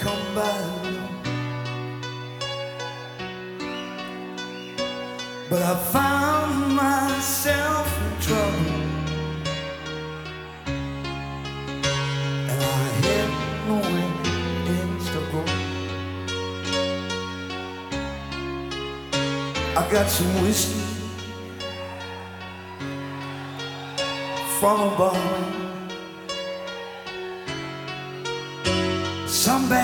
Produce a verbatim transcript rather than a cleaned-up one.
come by, but I found myself in trouble, and I had nowhere else to go. I got some whiskey from a bar, some bad